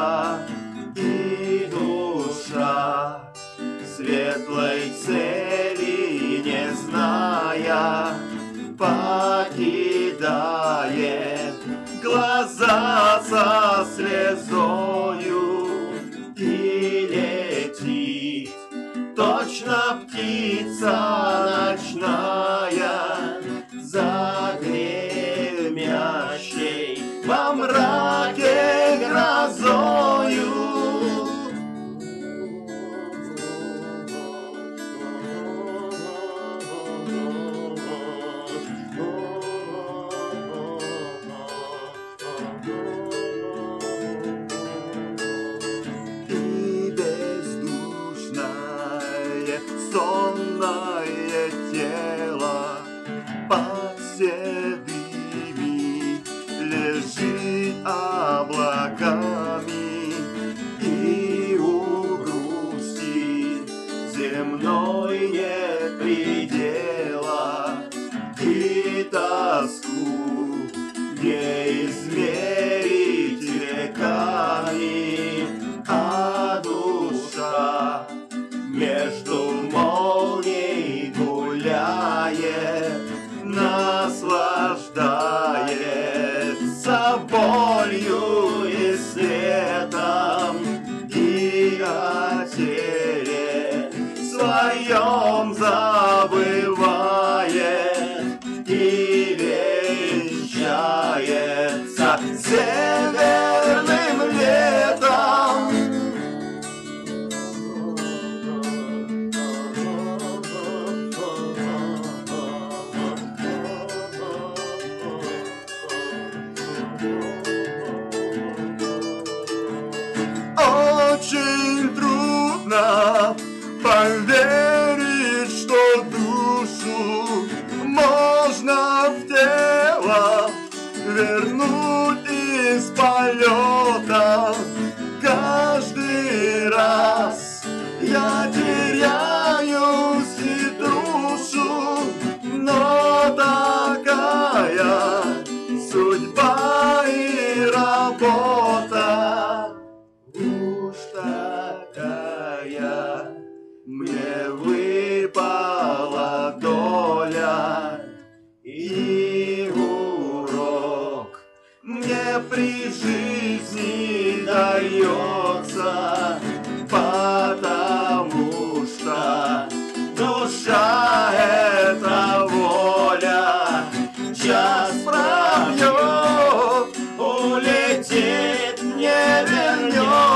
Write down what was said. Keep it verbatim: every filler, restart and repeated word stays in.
душа и душа, светлой цели не зная, покидает глаза со слезою и летит, точно птица ночная, за гремящей во мраке грозою. Сонное тело под седыми лежит облаками, и у грусти земной нет предела, и тоску не измерить веками, а душа между молний гуляет, наслаждается болью и светом, и о теле своем забывает, и венчается северным летом. Очень трудно поверить, что душу можно в тело вернуть из полета. Каждый раз я теряюсь и душу, но такая судьба и работа. Уж такая мне выпала доля, и урок мне при жизни дается, потому что душа — это воля. Час пробьет, улетит, не вернется.